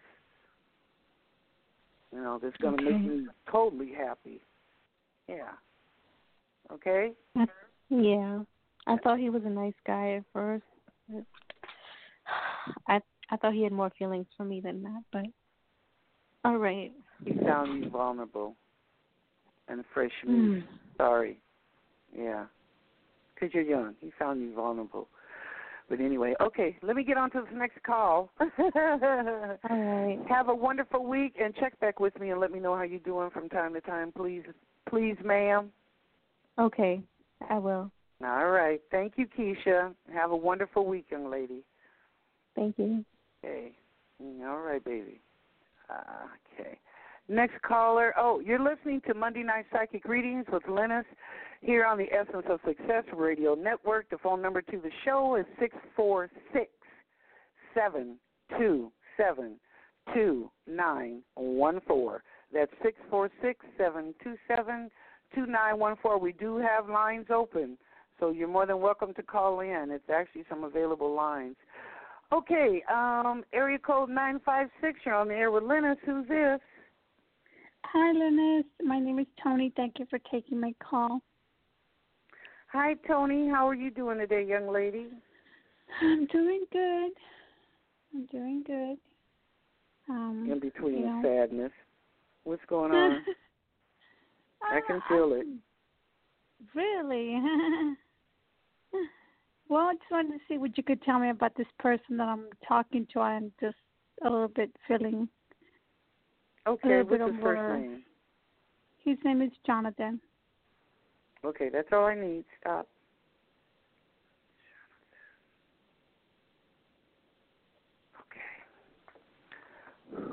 That's going to make me totally happy. Yeah. Okay? Yeah. I thought he was a nice guy at first. I thought he had more feelings for me than that, but all right. He found you vulnerable and fresh meat. Sorry. Yeah. Because you're young. He found you vulnerable. But anyway, okay, let me get on to this next call. All right. Have a wonderful week, and check back with me and let me know how you're doing from time to time, please. Please, ma'am. Okay, I will. All right. Thank you, Keisha. Have a wonderful week, young lady. Thank you. Okay. All right, baby. Okay. Next caller. Oh, you're listening to Monday Night Psychic Readings with Lennis here on the Essence of Success Radio Network. The phone number to the show is 646-727-2914. That's 646-727-2914. We do have lines open, so you're more than welcome to call in. It's actually some available lines. Okay, area code 956. You're on the air with Lennis. Who's this? Hi, Lennis. My name is Tony. Thank you for taking my call. Hi, Tony. How are you doing today, young lady? I'm doing good. In between sadness. What's going on? I can feel it. Really? Well, I just wanted to see what you could tell me about this person that I'm talking to. I'm just a little bit feeling. Okay, what's his first name? His name is Jonathan. Okay, that's all I need. Stop. Okay.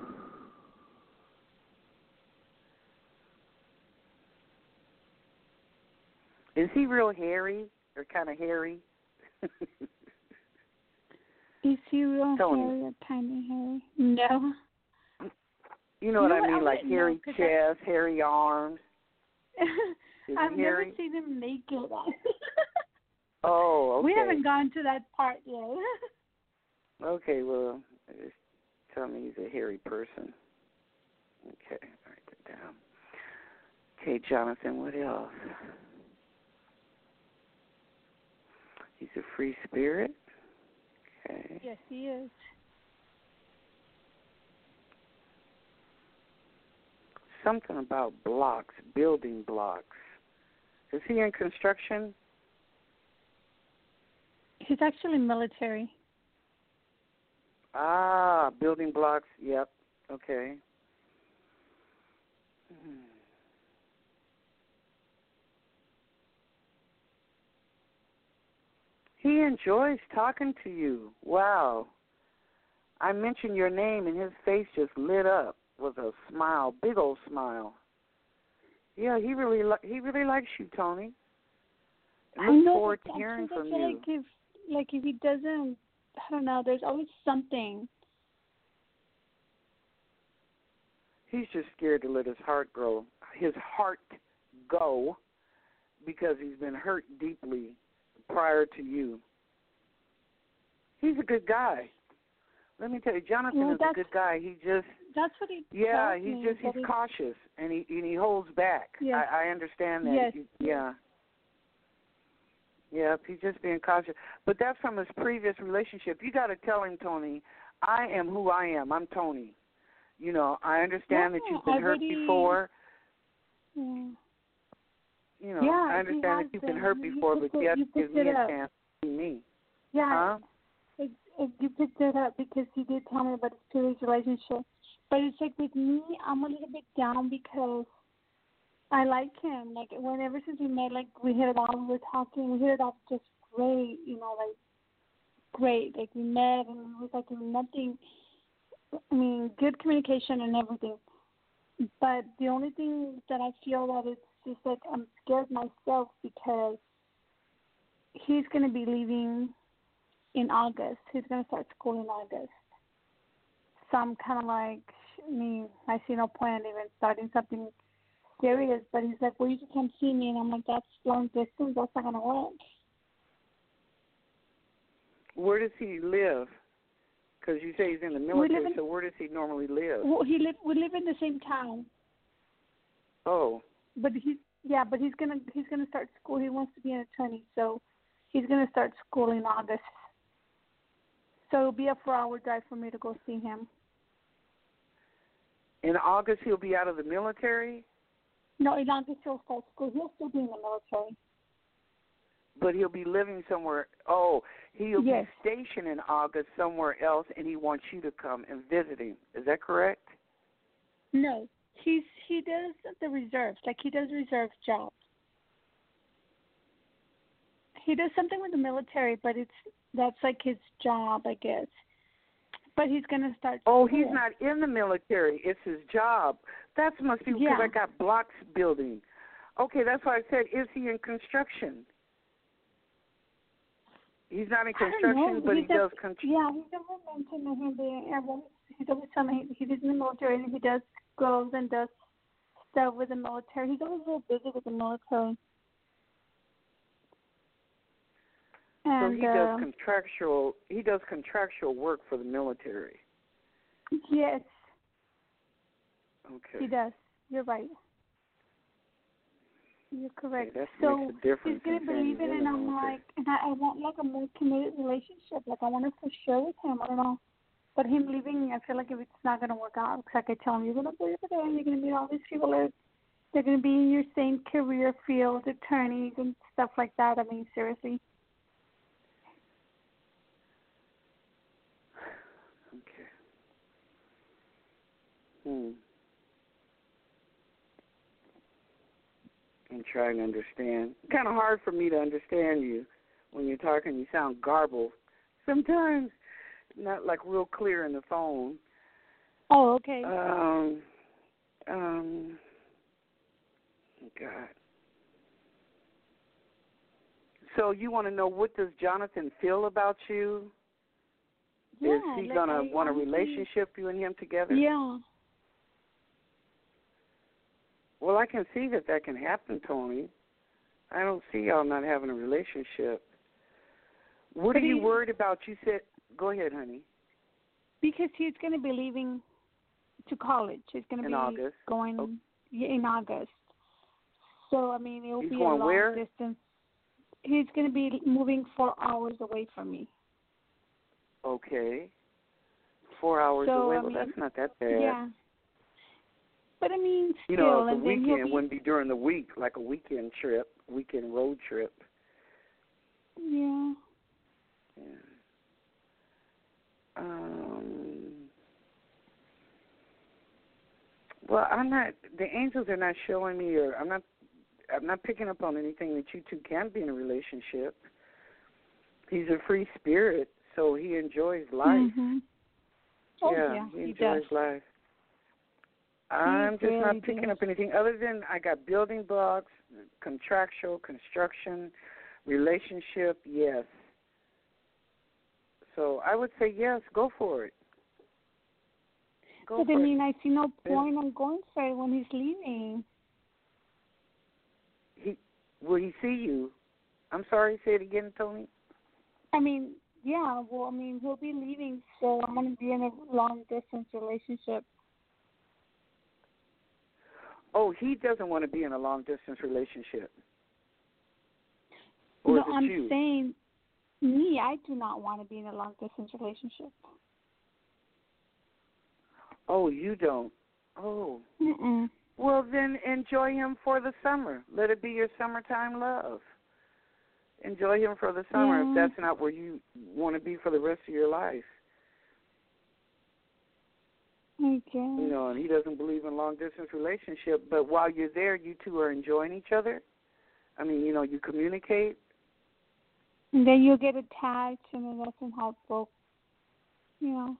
Is he real hairy or kind of hairy? Is he real Tony. hairy or tiny hairy? No. You know what I mean? I Like hairy chest, hairy arms. I've never seen him naked. Oh, okay. We haven't gone to that part yet. Okay, well, just tell me he's a hairy person. Okay, write that down. Okay, Jonathan, what else? He's a free spirit. Okay. Yes, he is. Something about blocks, building blocks. Is he in construction? He's actually military. Ah, building blocks. Yep. Okay. He enjoys talking to you. Wow. I mentioned your name, and his face just lit up with a smile, big old smile. Yeah, he really likes you, Tony. I look forward to hearing from you. Like if he doesn't, I don't know. There's always something. He's just scared to let his heart go, because he's been hurt deeply prior to you. He's a good guy. Let me tell you, Jonathan is a good guy. That's what he tells me. He's cautious and he holds back. Yes. I understand that. Yes. Yep, he's just being cautious. But that's from his previous relationship. You got to tell him, Tony, I am who I am. I'm Tony. You know, I understand that you've been hurt before. Yeah. You know, I understand that you've been hurt before, but you have to give me a chance to be me. Yeah. Huh? You picked it up because he did tell me about his previous relationship. But it's like with me, I'm a little bit down because I like him. Like, ever since we met, like, we hit it off. We were talking. We hit it off just great, you know, like, great. Like, we met, and it was like nothing. I mean, good communication and everything. But the only thing that I feel that it's just like I'm scared myself because he's going to be leaving in August. He's going to start school in August. So I'm kind of like, I see no point even starting something serious. But he's like, well, you just can't see me. And I'm like, that's long distance. That's not going to work. Where does he live? Because you say he's in the military, so where does he normally live? Well, we live in the same town. Oh. But he's gonna start school. He wants to be an attorney, so he's gonna start school in August. So it'll be a 4-hour drive for me to go see him. In August, he'll be out of the military? No, in August he'll start school. He'll still be in the military. But he'll be living somewhere. Oh, he'll be stationed in August somewhere else, and he wants you to come and visit him. Is that correct? No, he does the reserves. Like, he does reserve jobs. He does something with the military, but that's like his job, I guess. But he's gonna start. Oh, school. He's not in the military. It's his job. That must be because I got blocks building. Okay, that's why I said, is he in construction? He's not in construction, but he does construction. Yeah, he's never mentioned him being. He's always telling me he's in the military and he goes and does stuff with the military. He's always real busy with the military. And, so he does contractual work for the military. Yes. Okay. He does. You're right. You're correct. Okay, so makes a difference. He's gonna believe it, and I'm like, and I want like a more committed relationship. Like, I want to for sure with him. I don't know, but him leaving, I feel like if it's not gonna work out, because I could tell him you're gonna believe it, and you're gonna meet all these people they're gonna be in your same career field, attorneys and stuff like that. I mean, seriously. Okay. I'm trying to understand. Kind of hard for me to understand you when you're talking. You sound garbled. Sometimes not like real clear in the phone. Oh, okay. God. So you want to know, what does Jonathan feel about you? Yeah, Is he gonna want a relationship, you and him together? Yeah. Well, I can see that can happen, Tony. I don't see y'all not having a relationship. What are you worried about? You said, go ahead, honey. Because he's going to be leaving to college. He's going to be August. Going in August. So, I mean, it will be a long where? distance. He's going to be moving 4 hours away from me. Okay. 4 hours away? Well, that's not that bad. Yeah. But, I mean, still. You know, the and weekend wouldn't be during the week, like a weekend road trip. Yeah. Well, the angels are not showing me, or I'm not picking up on anything that you two can be in a relationship. He's a free spirit, so he enjoys life. Mm-hmm. Oh, yeah, he enjoys life. I'm just really not picking up anything other than I got building blocks, contractual, construction, relationship, yes. So I would say yes, go for it. But I mean, I see no point in going for it when he's leaving. Will he see you? I'm sorry, say it again, Tony. I mean, yeah, well, I mean, he'll be leaving, so I'm going to be in a long-distance relationship. Oh, he doesn't want to be in a long-distance relationship. Or No, is it I'm you? saying, me, I do not want to be in a long-distance relationship. Oh, you don't? Oh. Mm-mm. Well, then enjoy him for the summer. Let it be your summertime love. Enjoy him for the summer if that's not where you want to be for the rest of your life. Okay. You know, and he doesn't believe in long-distance relationship, but while you're there, you two are enjoying each other. I mean, you know, you communicate. And then you'll get attached, and then that's when heartbroken, you know.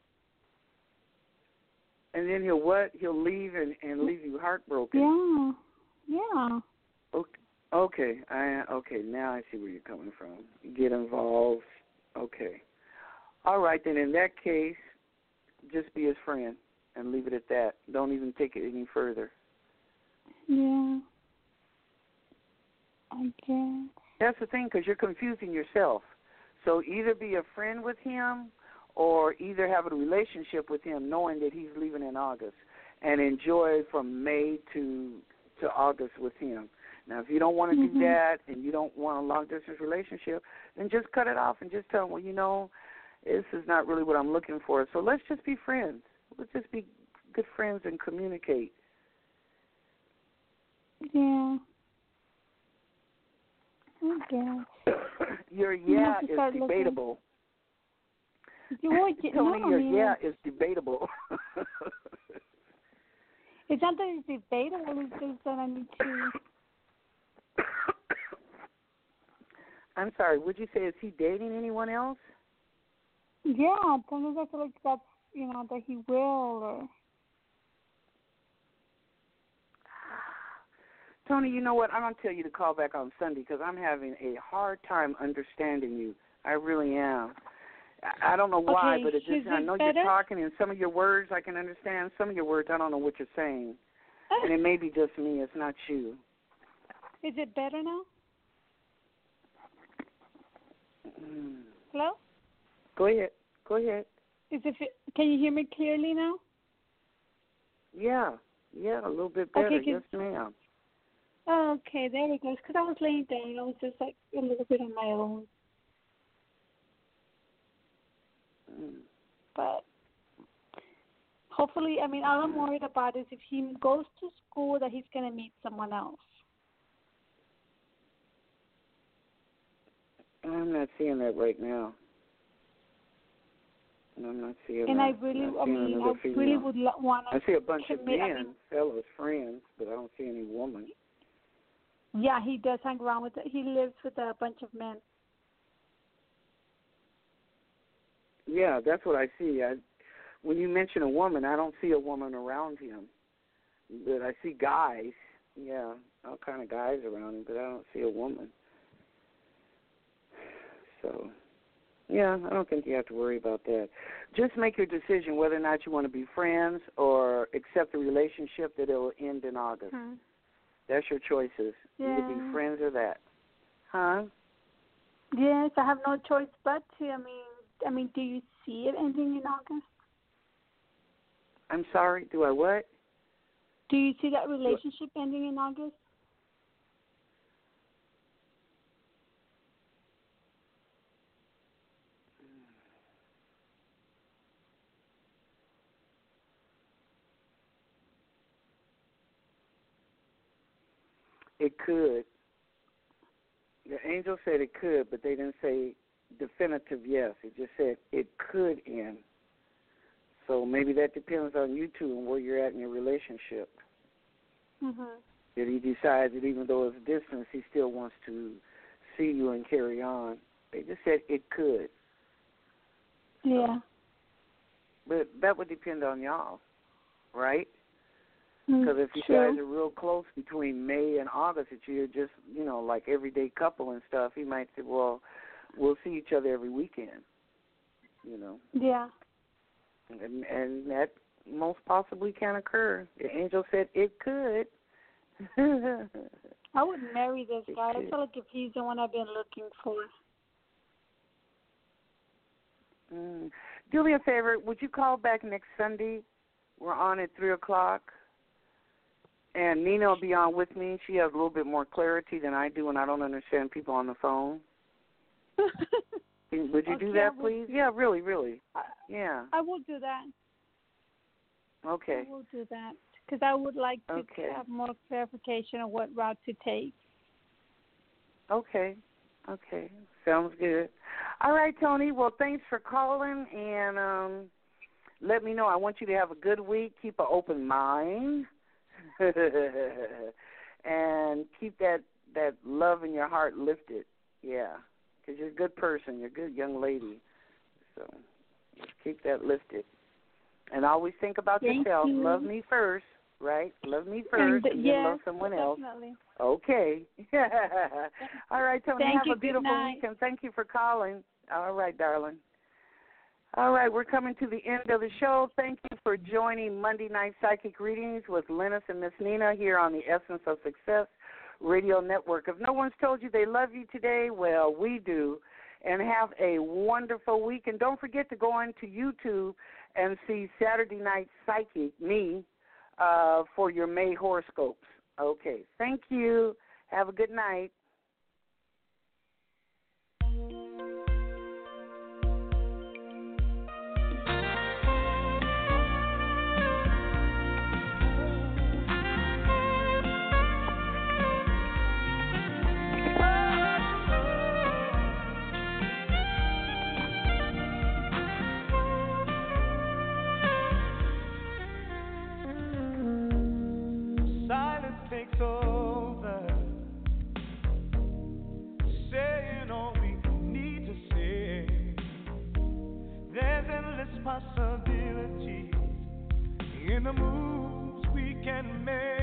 And then he'll what? He'll leave and leave you heartbroken. Yeah. Okay. Okay. Now I see where you're coming from. You get involved. Okay. All right. Then in that case, just be his friend and leave it at that. Don't even take it any further. Yeah. I guess. That's the thing, because you're confusing yourself. So either be a friend with him, or either have a relationship with him knowing that he's leaving in August, and enjoy from May to August with him. Now, if you don't want to do that and you don't want a long-distance relationship, then just cut it off and just tell him, well, you know, this is not really what I'm looking for, so let's just be friends. Let's just be good friends and communicate. Yeah. I guess. Your is debatable. Tony, your is debatable. It's not that it's debatable, it's just that I need to... I'm sorry, would you say, is he dating anyone else? Yeah, sometimes I feel like that's, you know, that he will, or... Tony, you know what? I'm going to tell you to call back on Sunday because I'm having a hard time understanding you. I really am. I don't know why, but it just, I know better? You're talking, and some of your words I can understand. Some of your words I don't know what you're saying. And it may be just me. It's not you. Is it better now? Hello? Go ahead. Can you hear me clearly now? Yeah, a little bit better. Okay, yes, ma'am. Oh, okay, there we go. Because I was laying down. I was just like a little bit on my own. But hopefully, I mean, all I'm worried about is if he goes to school that he's going to meet someone else. I'm not seeing that right now. I'm not seeing and that. I really would want to. I see a bunch of men, fellows, friends, but I don't see any woman. Yeah, he does hang around with. He lives with a bunch of men. Yeah, that's what I see. When you mention a woman, I don't see a woman around him. But I see guys. Yeah, all kind of guys around him, but I don't see a woman. So, yeah, I don't think you have to worry about that. Just make your decision whether or not you want to be friends or accept a relationship that it will end in August. That's your choices. Yeah. You can be friends or that. Huh? Yes, I have no choice but to. I mean, do you see it ending in August? I'm sorry, do I what? Do you see that relationship ending in August? It could. The angel said it could, but they didn't say definitive yes. It just said it could end. So maybe that depends on you two and where you're at in your relationship. Mhm. That he decides that even though it's distance, he still wants to see you and carry on. They just said it could. Yeah. But that would depend on y'all, right? Mm, Because if you true. guys are real close between May and August, that you're just, like everyday couple and stuff, he might say, well, we'll see each other every weekend, Yeah. And that most possibly can occur. The angel said it could. I would marry this It guy. could. I feel like if he's the one I've been looking for. Do me a favor. Would you call back next Sunday? We're on at 3 o'clock. And Nina will be on with me. She has a little bit more clarity than I do, and I don't understand people on the phone. Would you do that, please? Yeah, really, really. Yeah. I will do that. Okay. I will do that because I would like to have more clarification of what route to take. Okay. Sounds good. All right, Tony. Well, thanks for calling, and let me know. I want you to have a good week. Keep an open mind. And keep that love in your heart lifted. Yeah. Because you're a good person. You're a good young lady. So just keep that lifted. And always think about yourself. You. Love me first, right? Love me first, and then love someone else. Definitely. Okay. All right, Tony, Thank have you. a beautiful Good night. week, and thank you for calling. All right, darling. All right, we're coming to the end of the show. Thank you for joining Monday Night Psychic Readings with Linus and Miss Nina here on the Essence of Success Radio Network. If no one's told you they love you today, well, we do. And have a wonderful week. And don't forget to go on to YouTube and see Saturday Night Psychic, me, for your May horoscopes. Okay, thank you. Have a good night. Takes over, saying all we need to say. There's endless possibilities in the moves we can make.